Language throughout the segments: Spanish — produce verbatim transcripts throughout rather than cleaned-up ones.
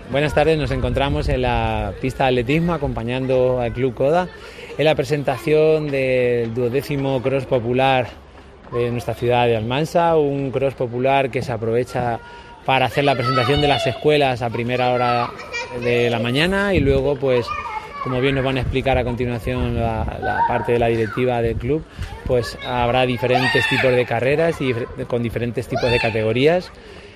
Buenas tardes, nos encontramos en la pista de atletismo acompañando al Club Coda en la presentación del duodécimo cross popular de nuestra ciudad de Almansa, un cross popular que se aprovecha para hacer la presentación de las escuelas a primera hora de la mañana y luego, pues, como bien nos van a explicar a continuación la, la parte de la directiva del club, pues habrá diferentes tipos de carreras y con diferentes tipos de categorías.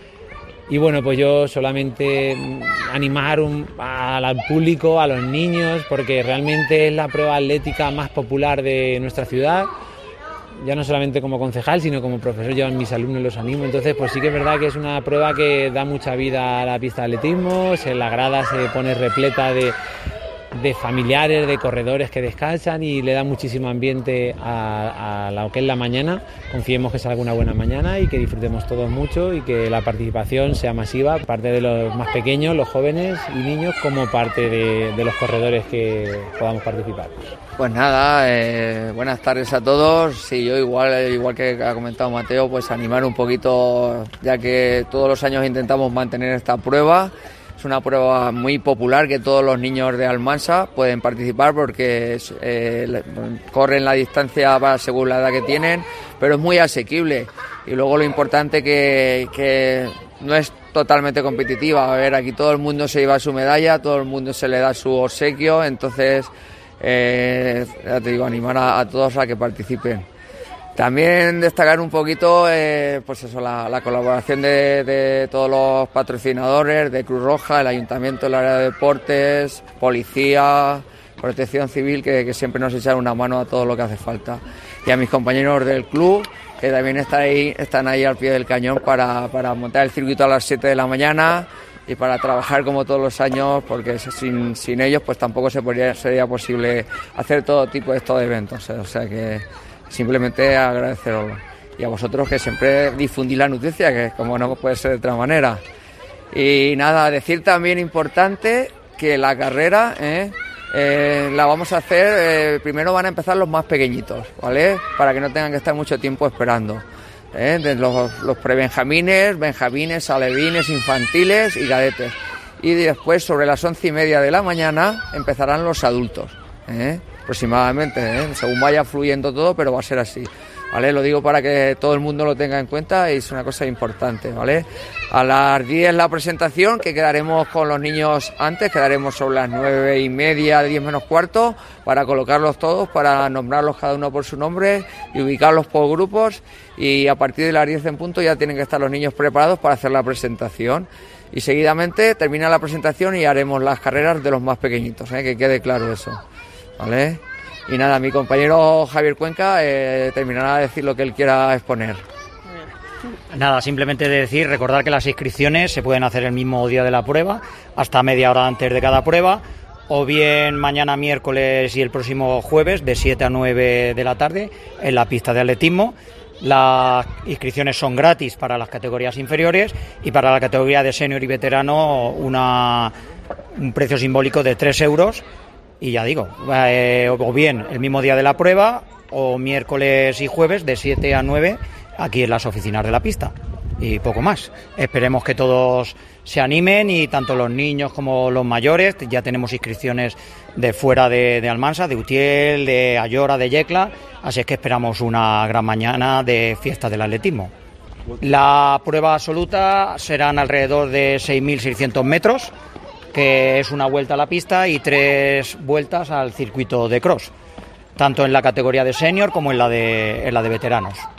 Y bueno, pues yo solamente animar un, al público, a los niños, porque realmente es la prueba atlética más popular de nuestra ciudad, ya no solamente como concejal, sino como profesor, yo a mis alumnos los animo. Entonces, pues sí que es verdad que es una prueba que da mucha vida a la pista de atletismo, se, la grada se pone repleta de, de familiares, de corredores que descansan y le da muchísimo ambiente a, a lo que es la mañana. Confiemos que salga una buena mañana y que disfrutemos todos mucho y que la participación sea masiva, parte de los más pequeños, los jóvenes y niños, como parte de, de los corredores que podamos participar. Pues nada, eh, buenas tardes a todos. Sí, yo igual, igual que ha comentado Mateo, pues animar un poquito, ya que todos los años intentamos mantener esta prueba. Es una prueba muy popular que todos los niños de Almansa pueden participar porque eh, corren la distancia según la edad que tienen, pero es muy asequible. Y luego lo importante que, que no es totalmente competitiva. A ver, aquí todo el mundo se lleva su medalla, todo el mundo se le da su obsequio, entonces eh, ya te digo, animar a, a todos a que participen. También destacar un poquito eh, pues eso, la, la colaboración de, de todos los patrocinadores, de Cruz Roja, el Ayuntamiento, el área de deportes, policía, protección civil, que, que siempre nos echan una mano a todo lo que hace falta. Y a mis compañeros del club, que también están ahí, están ahí al pie del cañón para, para montar el circuito a las siete de la mañana y para trabajar como todos los años, porque sin, sin ellos pues tampoco se podría, sería posible hacer todo tipo de estos eventos. O sea que simplemente agradeceroslo. Y a vosotros que siempre difundís la noticia, que como no puede ser de otra manera. Y nada, decir también importante que la carrera eh, eh, la vamos a hacer, eh, primero van a empezar los más pequeñitos, ¿vale? Para que no tengan que estar mucho tiempo esperando. ¿eh? De los, los prebenjamines, benjamines, alevines, infantiles y cadetes. Y después, sobre las once y media de la mañana, empezarán los adultos. ¿eh? aproximadamente, ¿eh? según vaya fluyendo todo, pero va a ser así, ¿vale? Lo digo para que todo el mundo lo tenga en cuenta y es una cosa importante, ¿vale? A las diez la presentación, que quedaremos con los niños antes, quedaremos sobre las nueve y media, diez menos cuarto, para colocarlos todos, para nombrarlos cada uno por su nombre y ubicarlos por grupos, y a partir de las diez en punto ya tienen que estar los niños preparados para hacer la presentación. Y seguidamente termina la presentación y haremos las carreras de los más pequeñitos, ¿eh? Que quede claro eso, ¿vale? Y nada, mi compañero Javier Cuenca eh, terminará de decir lo que él quiera exponer. Nada, simplemente decir, recordar que las inscripciones se pueden hacer el mismo día de la prueba, hasta media hora antes de cada prueba, o bien mañana miércoles y el próximo jueves de siete a nueve de la tarde en la pista de atletismo. Las inscripciones son gratis para las categorías inferiores y para la categoría de senior y veterano una, un precio simbólico de tres euros. Y ya digo, eh, o bien el mismo día de la prueba o miércoles y jueves de siete a nueve aquí en las oficinas de la pista. Y poco más. Esperemos que todos se animen y tanto los niños como los mayores. Ya tenemos inscripciones de fuera de, de Almansa, de Utiel, de Ayora, de Yecla. Así es que esperamos una gran mañana de fiesta del atletismo. La prueba absoluta serán alrededor de seis mil seiscientos metros, que es una vuelta a la pista y tres vueltas al circuito de cross, tanto en la categoría de senior como en la de, en la de veteranos.